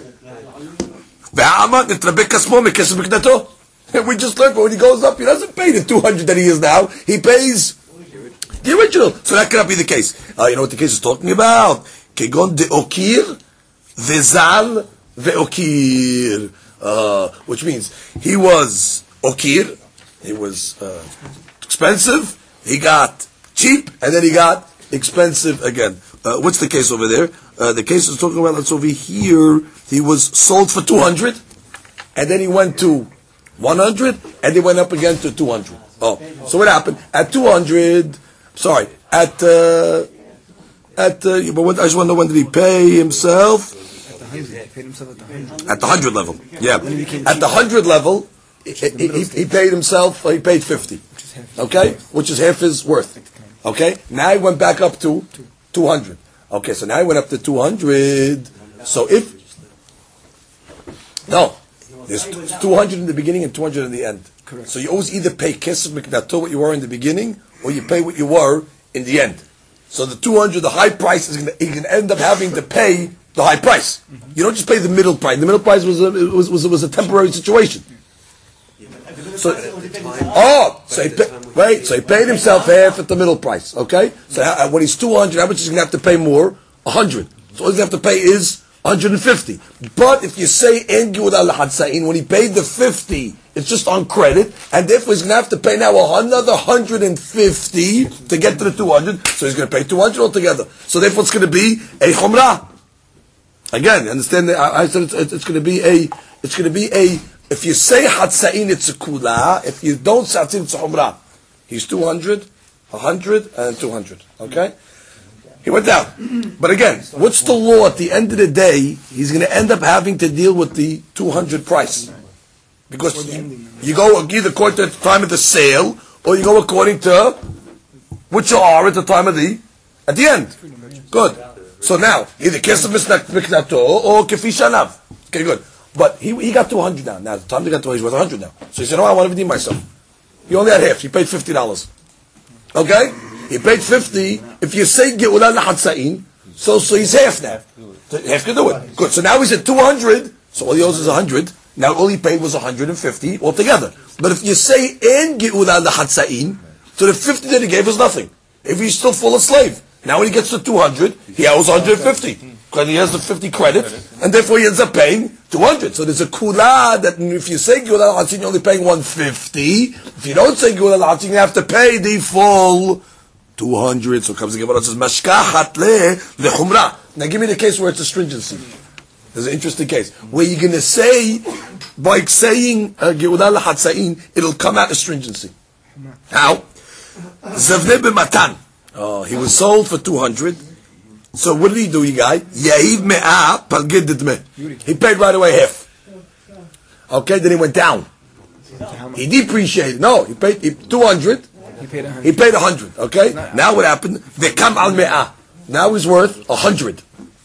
We just learned, but when he goes up, he doesn't pay the two hundred that he is now. He pays the original. So that cannot be the case. Uh, you know what the case is talking about? Kegon de okir, vezal veokir. Uh, which means he was okir, he was uh, expensive, he got cheap, and then he got expensive again. Uh, what's the case over there? Uh, the case is talking about, that's over here, he was sold for two hundred, and then he went to one hundred, and they went up again to two hundred. Oh, so what happened? At two hundred, sorry, at, uh, at, uh, but what, I just want to know, when did he pay himself? At the one hundred level. Yeah. At the one hundred level, he, he, he paid himself, he paid fifty. Okay? Which is half his worth. Okay? Now he went back up to two hundred. Okay, so now he went up to two hundred. So if, no. There's two hundred in the beginning and two hundred in the end. Correct. So you always either pay kesef mikdato, what you were in the beginning, or you pay what you were in the end. So the two hundred, the high price, is going to, you're going to end up having to pay the high price. Mm-hmm. You don't just pay the middle price. The middle price was a, was, was, was a temporary situation. So, oh, so he, pay, right, so he paid himself half at the middle price, okay? So how, when he's two hundred, how much is he going to have to pay more? one hundred. So all he's going to have to pay is one hundred fifty. But if you say en geulah lahadsain, when he paid the fifty, it's just on credit, and therefore he's going to have to pay now another one hundred fifty to get to the two hundred, so he's going to pay two hundred altogether. So therefore it's going to be a chumrah. Again, understand that I, I said it's, it's going to be a, it's going to be a, if you say hadsain, it's a kula. If you don't say hadsain, it's a chumrah. He's two hundred, one hundred, and two hundred. Okay? He went down. But again, what's the law? At the end of the day, he's going to end up having to deal with the two hundred price. Because you, you go either according to the time of the sale, or you go according to which you are at the time of the, at the end. Good. So now, either kesef mikdato or kefi shanav. Okay, good. But he he got two hundred now. Now, the time he got two hundred, he's worth one hundred now. So he said, oh, I want to redeem myself. He only had half. He paid fifty dollars. Okay? He paid fifty. If you say geulah lahadsain, so so he's half now. So half can do it. Good. So now he's at two hundred. So all he owes is one hundred. Now all he paid was one hundred fifty altogether. But if you say en geulah lahadsain, so the fifty that he gave is nothing. If he's still full of slave. Now when he gets to two hundred, he owes one hundred fifty. Because he has the fifty credit, and therefore he ends up paying two hundred. So there's a kula that if you say geulah lahadsain, you're only paying one hundred fifty. If you don't say geulah lahadsain, you have to pay the full two hundred. So comes the Gemara and says, Mashkahat le lechumra. Now give me the case where it's a stringency. There's an interesting case. Where you're going to say, by saying uh, geulah lahadsain, it'll come out as stringency. How? Zavne b'matan. Oh, he was sold for two hundred. So what did he do, you guy? Yahiv me'ah palgid didmeh. He paid right away half. Okay, then he went down. He depreciated. No, he paid he, two hundred. He paid one hundred. He paid one hundred. Okay? Now what happened? Vekam al me'ah. Now he's worth one hundred.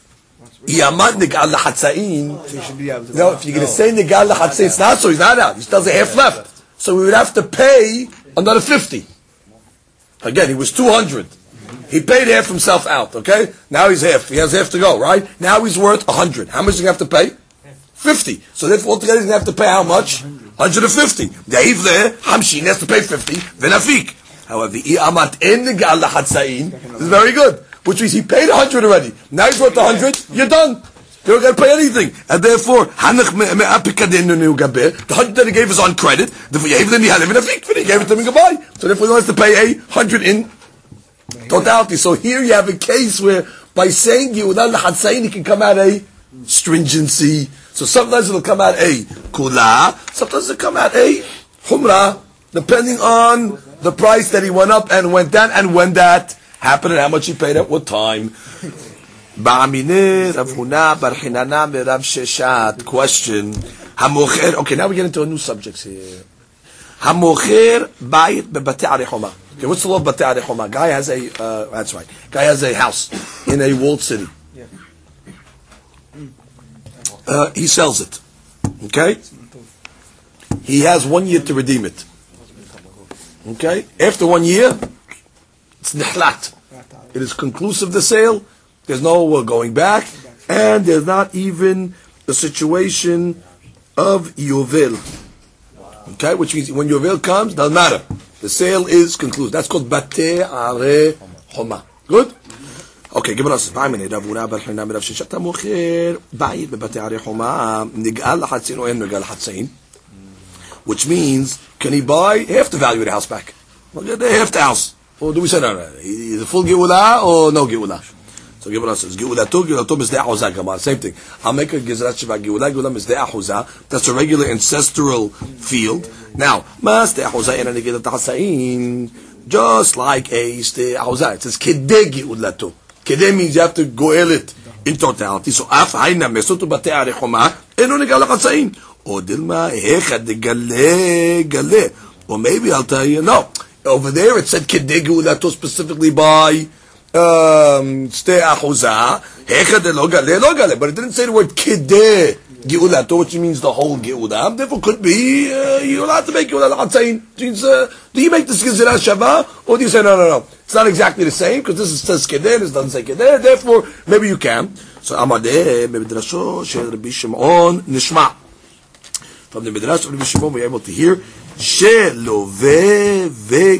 Yamad nigal lahatzain. No, if you're going to say nigal lahatzain, it's not so. He's not out. He still has a half left. So we would have to pay another fifty. Again, he was two hundred. He paid half himself out, okay? Now he's half. He has half to go, right? Now he's worth one hundred. How much does he have to pay? fifty. So therefore, altogether, he's going to have to pay how much? one hundred fifty. Da'if there, Hamshin has to pay fifty. Venafik. However, I'amat en negal lahatzain is very good. Which means he paid one hundred already. Now he's worth one hundred. You're done. You don't got to pay anything. And therefore, the one hundred that he gave us on credit. He gave it to him goodbye. So therefore, he has to pay a hundred in totality. So here you have a case where by saying Yehuda l'chatzain, he can come out a stringency. So sometimes it'll come out a kula, sometimes it'll come out a humra, depending on the price that he went up and went down, and when that happened, and how much he paid at what time. Ba'amine Rav Huna bar Hinana merav Sheshat. Question. Hamocher. Okay, now we get into a new subject here. Hamocher bayit bebate arechoma. Okay, what's the law of bate arechoma? Guy has a. Uh, that's right. Guy has a house in a walled city. Uh, he sells it. Okay. He has one year to redeem it. Okay. After one year, it's nihlat. It is conclusive, the sale. There's no uh, going back, and there's not even the situation of Yovel. Okay, which means when Yovel comes, doesn't matter. The sale is concluded. That's called Bateh Are Homa. Good? Okay, give us five minutes. Which means, can he buy half the value of the house back? Half the house. Or do we say no, no, is it full Geula or no Geula? So Gemara says, Geulato, Geulato Mizdei Ahuzah, Gemara. Same thing. I'll make a Gezerat Sheva Geula, Geula Mizdei Ahuzah. That's a regular ancestral field. Now, Mizdei Ahuzah in a Geula Tahasain, just like a Mizdei Ahuzah. It says, Kedei Geulato. Kedei means you have to goel it in totality. So, Af Haina Mesotu Batei Arechoma, Eno Negala Chasain. Or Dilma, Hechad Gale, Gale. Or maybe I'll tell you, no. Over there it said Kedei Geulato specifically by Um, stay ahuzah, hechad lo gale lo gale, but it didn't say the word kideh geulato, which means the whole geula. Therefore, could be uh, you're allowed to make geula l'chatzain. Means uh, do you make this gezerah shava, or do you say no, no, no? It's not exactly the same because this says kideh, this doesn't say kideh. Therefore, maybe you can. So amadeh bedrasho shel Rabbi Shimon nishma. From the midrash of Rabbi Shimon, we're able to hear. Shelove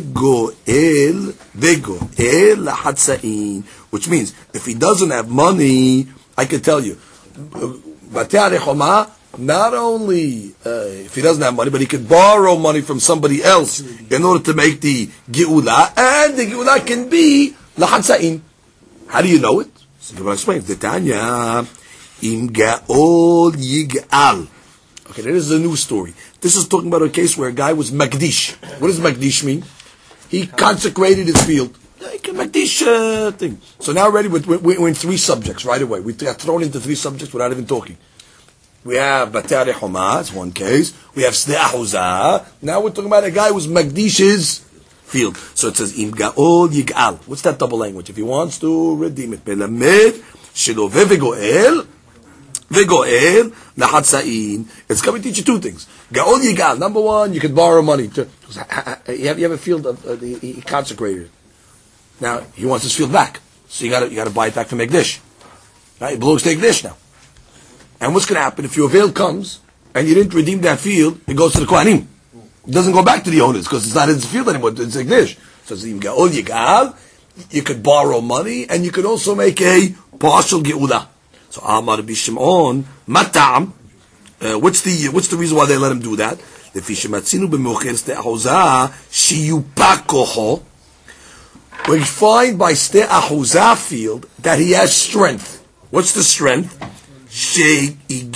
vegoel vegoel lahatzain, which means if he doesn't have money, I can tell you, Batei Arechoma, not only uh, if he doesn't have money, but he could borrow money from somebody else in order to make the geula, and the geula can be lahatzain. How do you know it? So I'm going to explain. Tanya im gaol yigal. Okay, that is a new story. This is talking about a case where a guy was Magdish. What does Magdish mean? He consecrated his field. Like a Magdish uh, thing. So now already we're, we're in three subjects right away. We got thrown into three subjects without even talking. We have Batei Arechoma, it's one case. We have Sdei Ahuzah. Now we're talking about a guy who was Magdish's field. So it says, Im Gaol Yigal. What's that double language? If he wants to redeem it. Melamed, Shilove Vegoel, Vegoel, Lahatzain. It's coming to teach you two things. Gaol Yigal. Number one, you can borrow money. To, you, have, you have a field of, uh, he, he consecrated it. Now, he wants his field back. So you gotta, you gotta buy it back from Ekdish. Right? It belongs to Ekdish now. And what's gonna happen if your veil comes and you didn't redeem that field, it goes to the Kohanim. It doesn't go back to the owners because it's not his field anymore, it's Ekdish. So it's Gaol Yigal. You could borrow money and you could also make a partial Geula. So Amar Rabbi Shimon, Matam. Uh, what's the what's the reason why they let him do that? We find by Sdei Ahuzah field that he has strength. What's the strength? By Sdei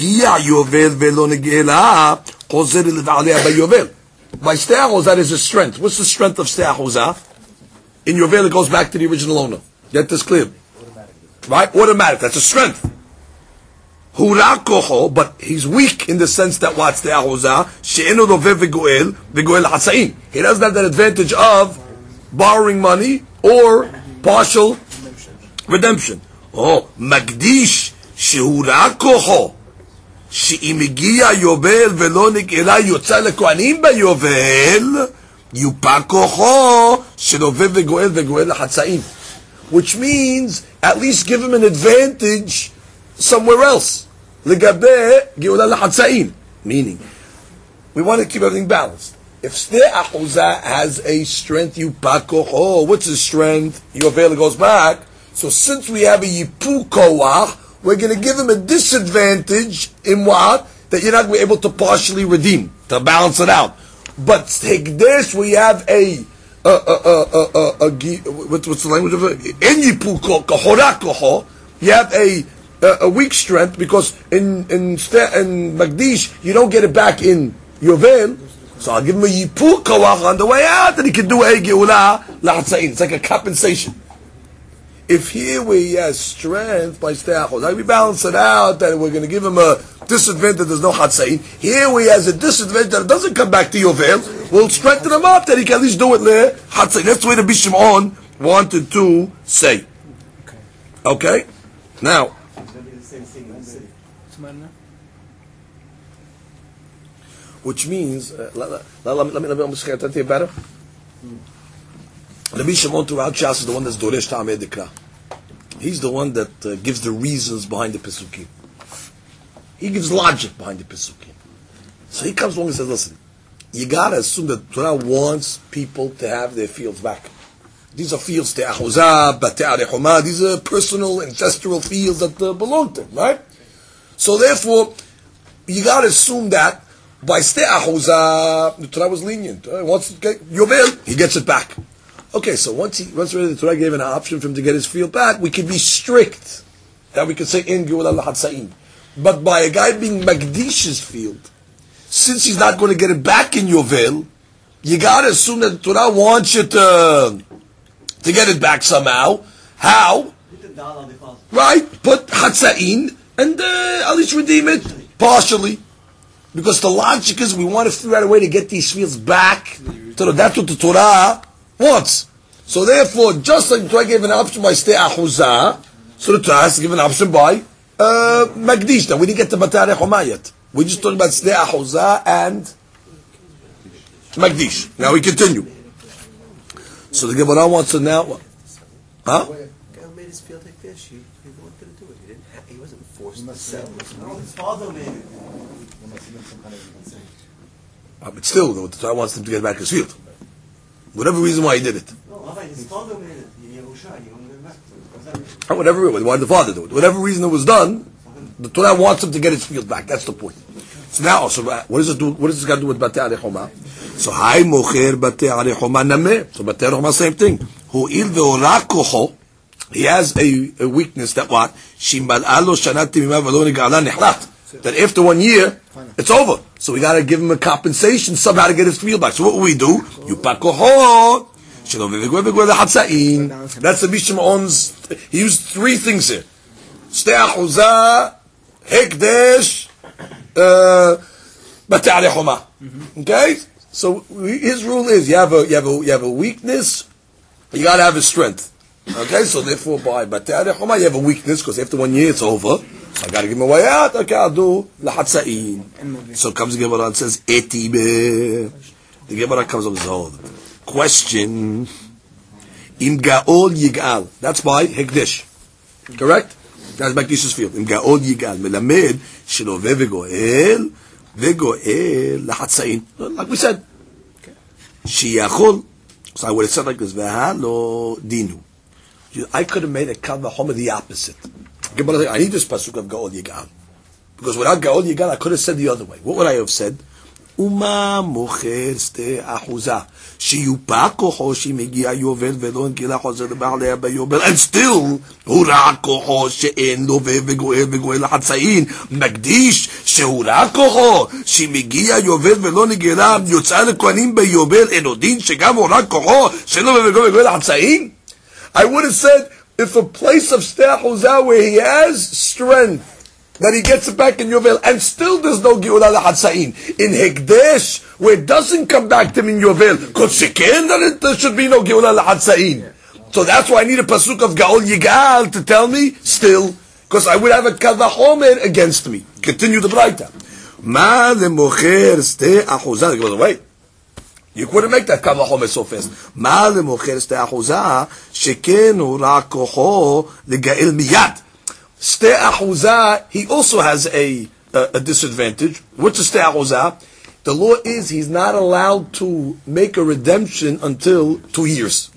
Ahuzah is a strength. What's the strength of Sdei Ahuzah? In Yovel it goes back to the original owner. Get this clear. Right? Automatic. That's a strength. Hurakoho, but he's weak in the sense that what's the ahuzah? She'enu dove v'goel v'goel hatzain. He doesn't have that advantage of borrowing money or partial redemption. Oh, magdish shehurakoho she'imigia yovel v'lo nikela yotza lekohanim b'yovel Yupakoho shelovev vegoel vegoel lahatzaim, which means at least give him an advantage somewhere else. Legabe geula lahatzaim, meaning we want to keep everything balanced. If Shtei Ahuzah has a strength, Yupakoho, what's his strength? Yovel goes back. So since we have a Yipu Koach, we're going to give him a disadvantage in what? That you're not able to partially redeem, to balance it out. But Hekdesh, we have a, a, a, a, a, a, a what's the language of it? In Yipu Koach, you have a, a, a weak strength, because in, in, in Magdish, you don't get it back in Yovel. So I'll give him a Yipu Koach on the way out, and he can do a Geula Lahatzain. It's like a compensation. If here we has strength by Shtei Ahuzah, we balance it out, and we're going to give him a disadvantage, there's no Hatzain. Here we has a disadvantage that it doesn't come back to Yovel, we'll strengthen him up, that he can at least do it le Hatzain. That's the way the Bishimon wanted to say. Okay? Now, which means, uh, let, let, let, let me let me understand it better. Rabbi Shimon throughout Shas is the one that's Doresh Ta'ameh Dikra. He's the one that uh, gives the reasons behind the Pesukim. He gives logic behind the Pesukim. So he comes along and says, listen, you gotta assume that Torah wants people to have their fields back. These are fields, Shtei Ahuzah, Batei Arechomah, these are personal, ancestral fields that uh, belong to him, right? So therefore, you gotta assume that by Shtei Ahuzah, the Torah was lenient. Uh, once it get Yovel, he gets it back. Okay, so once he once the Torah gave an option for him to get his field back, we could be strict that we could say in Geula Lahatzaim. But by a guy being Magdish's field, since he's not going to get it back in Yovel, you got to assume that the Torah wants you to to get it back somehow. How? Right? Put Hatzain and uh, at least redeem it partially. Because the logic is we want to figure out a way to get these fields back. So that's what the Torah wants. So therefore, just like the Torah gave an option by Shtei Ahuzah, so the Torah has to give an option by uh, Magdish. Now we didn't get to Batei Arechomah yet. We just talked about Shtei Ahuzah and Magdish. Now we continue. So the Gemara wants to now, huh? God made his field like this. He, he wanted to do it. He didn't. Have, he wasn't forced to sell. No, his father made it. Uh, but still, though, the Torah wants him to get back his field. Whatever reason why he did it. No, his father made it. He wanted it back. Or whatever, why did the father do it? Whatever reason it was done, the Torah wants him to get his field back. That's the point. So now, so what does it do? What does this got to do with Batei Arechomah? So Hay Mocher Batei Arechomah Nameh. So Batei Arechomah, same thing. Hu il ve'ora kocho. He has a, a weakness that what? Shimbal alo shanat timimah v'lo nega'ala nehlat. That after one year, it's over. So we got to give him a compensation somehow to get his field back. So what will we do? Yupakoho. That's the Bishimon's. He used three things here: Shtei Ahuzah, Hekdesh, Batei Arechomah. Okay, so his rule is you have a you have a you have a weakness, you got to have a strength. Okay, so therefore by Batei Arechomah you have a weakness because after one year it's over. So I got to give him a way out. Okay, I'll do Lahatzain. So comes the Gemara and says Etibe. The Gemara comes up and says, oh, question. Im Gaol Yigal. That's by Hekdesh. Correct? That's Magdish's field. Im Gaol Yigal. Melamed Shilove Vegoel Vegoel Lahatzain. Like we said. Shiyachol. So I would have said like this. Vehalo Dinu. I could have made a Kavahom of the opposite. I need this pasuk of Gaol Yigal. Because without Gaol Yigal, I could have said the other way. What would I have said? Uma mocher Shtei Ahuzah. Shiyupa koho shemegia yovel velo nkila chozer ba'alei bayobel. And still, hura koho she'en lo vegoel vegoel lahatzain. Magdish shehura koho shemegia yovel velo nigela yotza lekohanim bayobel enodin shegam hura koho she'en lo vegoel vegoel lahatzain. I would have said, if a place of Shtei Ahuzah where he has strength, that he gets it back in Yovel, and still there's no Geula Lahatzain. In Hekdesh, where it doesn't come back to him in Yovel, because Sheken, that there should be no Geula Lahatzain. So that's why I need a pasuk of Gaol Yigal to tell me, still, because I would have a Kavahomer against me. Continue the Braita. Ma lemocher Shtei Ahuzah. He goes, wait. You couldn't make that kal vachomer so fast. Ma lemocher shtei achuzah sheken hu rak kocho legael miyad. Shtei achuzah, he also has a, a, a disadvantage. What's a shtei achuzah? The law is he's not allowed to make a redemption until two years.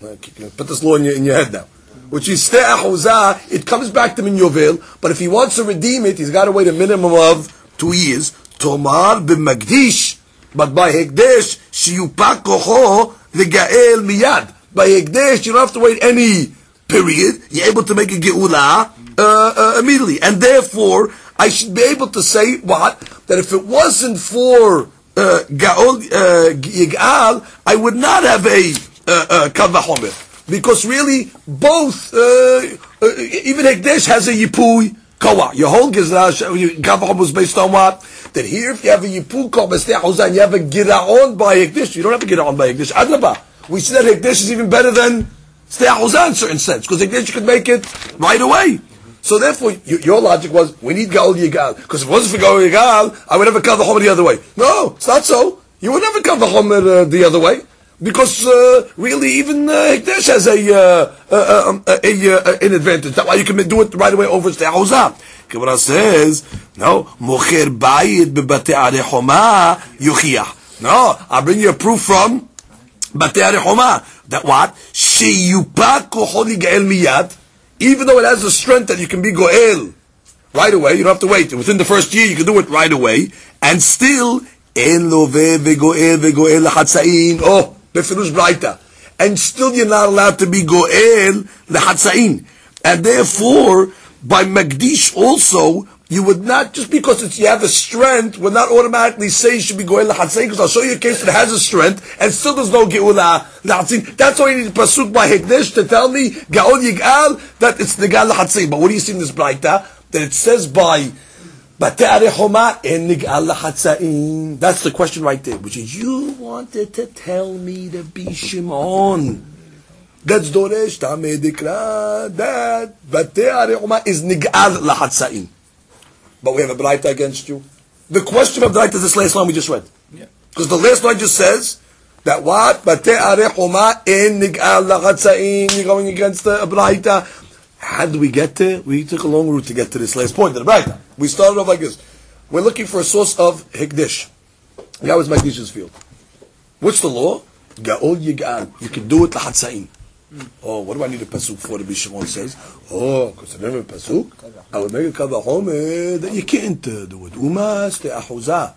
Put this law in your, in your head now. Which is shtei achuzah, it comes back to him in Yovel, but if he wants to redeem it, he's got to wait a minimum of two years. Tomar b'magdish, but by hekdesh, shiyupak kocho legael miyad. By hekdesh, you don't have to wait any period. You're able to make a geula uh, uh, immediately. And therefore, I should be able to say what? That if it wasn't for uh, Gaol uh, Yigal, I would not have a uh, uh, Kal Vachomer. Because really, both, uh, uh, even Hekdesh has a Yipui Kawa. Your whole Gizra, Kal Vachomer was based on what? That here, if you have a Yipui Kawa, and you have a Giraon by Hekdesh, you don't have a Giraon by Hekdesh. Adrabah. We see that Hekdesh is even better than Stei Achuzah in certain sense. Because Hekdesh you could make it right away. So therefore, you, your logic was, we need Gaol Yigal. Because if it wasn't for Gaol Yigal, I would never Kal Vachomer the other way. No, it's not so. You would never Kal Vachomer uh, the other way. Because uh, really, even uh, Hekdesh has a, uh, uh, um, a, a, uh, an advantage. That's why you can do it right away over Shtei Achuzah. Gemara says, no, Mocher Bayit beBatei Arei Yuchiach. No, I'll bring you a proof from Batei Arei that what? Sheyupak kocho ligael miyad. Even though it has the strength that you can be goel right away, you don't have to wait. Within the first year, you can do it right away, and still en love vegoel vegoel lehatzain. Oh, befirush braita, and still you're not allowed to be goel lehatzain, and therefore by magdish also you would not, just because it's, you have a strength, would not automatically say you should be goel lehatzain. Because I'll show you a case that has a strength and still there's no geula lehatzain. That's why you need a pasuk by Hekdesh to tell me gaol yigal that it's nigal lehatzain. But what do you see in this braita? That it says by Batei Arei Choma en nigal lehatzain. That's the question right there. Which is, you wanted to tell me to be Shimon. That's doresh tamei dikra that Batei Arei Choma is nigal lehatzain. But we have a braita against you. The question of the braita is this last line we just read. Yeah. Because the last line just says that what? Batei Arei Choma en nigal lehatzain. You're going against the braita. How do we get there? We took a long route to get to this last point of the braita. We started off like this. We're looking for a source of Hekdesh. The guy was Magdish's field. What's the law? Gaol Yigal. You can do it lehatzain. Oh, what do I need a pasuk for? The Bishimon says, oh, because I never have a pasuk, I would make a Kal Vachomer that you can't uh, do it. Uma Shtei Achuzah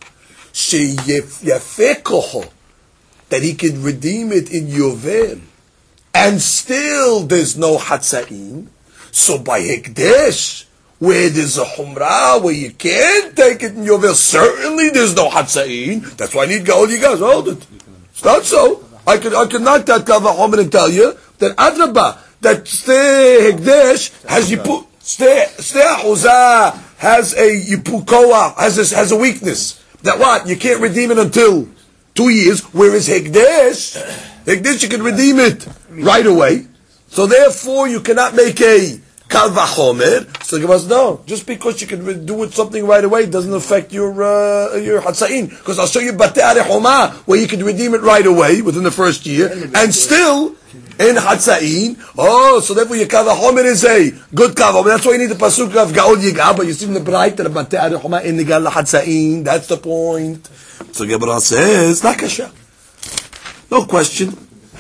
sheyafeh kocho, that he can redeem it in Yovel, and still there's no Hatzain. So by Hekdesh, where there's a Humrah, where you can't take it in Yovel, certainly there's no Hatzain. That's why I need Gaol Yigal. Hold it. It's not so. I could I could knock that Kal Vachomer and tell you that Adrabah, that Shtei Hekdesh has Yipu, Shtei Achuzah has a Yipukoa, has a, has a weakness. That what? You can't redeem it until two years, whereas Hekdesh, Hekdesh you can redeem it right away. So therefore you cannot make a Kal Vachomer. So the Gemara says, no, just because you can do it something right away doesn't affect your uh, your Hatzain. Because I'll show you Batei Arei Choma where you can redeem it right away within the first year, and still in Hatzain. Oh, so therefore your Kal Vachomer is a good Kal Vachomer. That's why you need the pasuk of Gaol Yigal. But you see in the bright that Batei Arei Choma in nigal Hatzain. That's the point. So Gemara says, Nakasha. No question.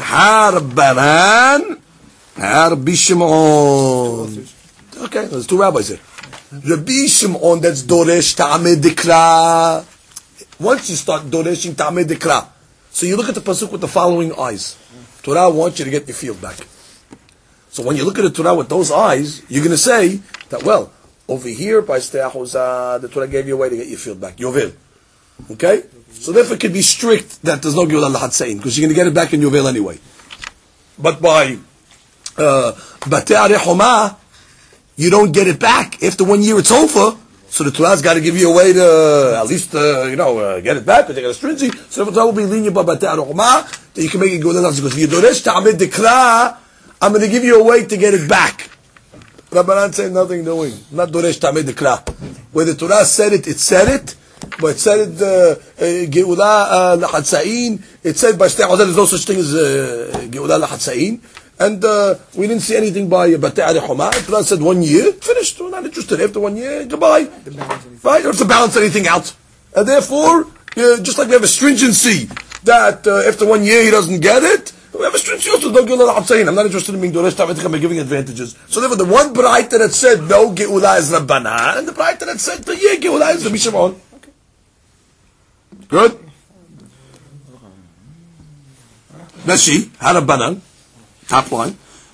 Harbaran. Rabbi Shimon. Okay, there's two rabbis here. Rabbi Shimon, that's Doresh Ta'ameh Dikra. Once you start Doreshing Ta'ameh Dikra, so you look at the pasuk with the following eyes. Torah wants you to get your field back. So when you look at the Torah with those eyes, you're going to say that, well, over here by Shtei Achuzah, the Torah gave you a way to get your field back. Yovel. Okay? So therefore it can be strict that there's no Geula L'Hatzain, because you're going to get it back in Yovel anyway. But by Uh, Batei Arei Choma, you don't get it back after one year. It's over. So the Torah's got to give you a way to at least uh, you know uh, get it back. But they got a stringy. So the Torah will be lenient by Batei Arei Choma that you can make it go enough. Because if you doresh ta'ameh dikra, I'm going to give you a way to get it back. Rabbanan say nothing doing. Not doresh ta'ameh dikra. Where the Torah said it, it said it. but it said Geula Lachatza'in. It said by Shtei Ahuzah there's no such thing as Geula Lachatza'in. And uh, we didn't see anything by Batei Arechoma. It said one year, finished. We're not interested. After one year, goodbye. Right? You don't have to balance anything out. And therefore, uh, just like we have a stringency that uh, after one year he doesn't get it, we have a stringency also. Don't Geula Lachatza'in. I'm not interested in being Doresh Tavetichem by giving advantages. So therefore, the one Braita that said no Geula is Rabbanan, and the Braita that said yeah Geula is Rabbi Shimon. Good. Nashi Harabanan. Top line.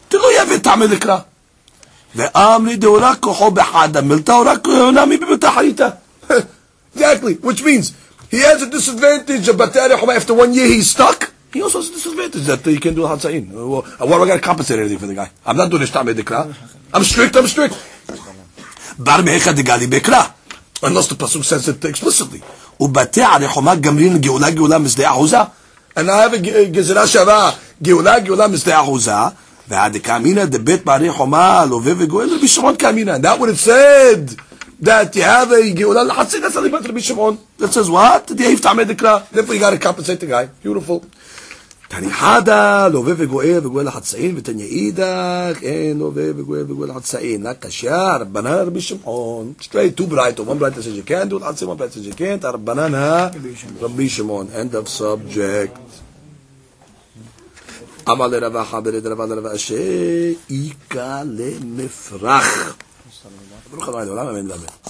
Exactly. Which means he has a disadvantage of Batei Arechoma. After one year he's stuck. He also has a disadvantage that he can do Hatza'in. What am I going to compensate anything for the guy? I'm not doing a Shtamei Dikra. I'm strict, I'm strict. Bar Mecha Digali Bekra. Unless the Pasuk says it explicitly. Ubatei Arechoma Gamrin Geula Geula Misdei Ahuzah. And I have a Gezerah Shava. Geula, Geula, Misdei Ahuzah, the Kamina, the Bet Bari Choma, Love Vegoel, Rabbi Shimon Kamina. And that would have said that you have a Geula Lachatzin, that's not about Rabbi Shimon. That says what? The Yif Tamei Dikra. Therefore you got to compensate the guy. Beautiful. Tani Hada, Love Vegoel, Vegoel Lachatzin, V'tanya Idach, En Love Vegoel, Vegoel Lachatzin. Not Kashar, Rabbanan, Rabbi Shimon. Straight, two bright. One bright says you can't do Lachatzin, one bright says you can't. Rabbanan, Rabbi Shimon. End of subject. אמר לרב אחבר לרב לרב אשר איקה למפרח ברוך הבא לעולם אמן ואמן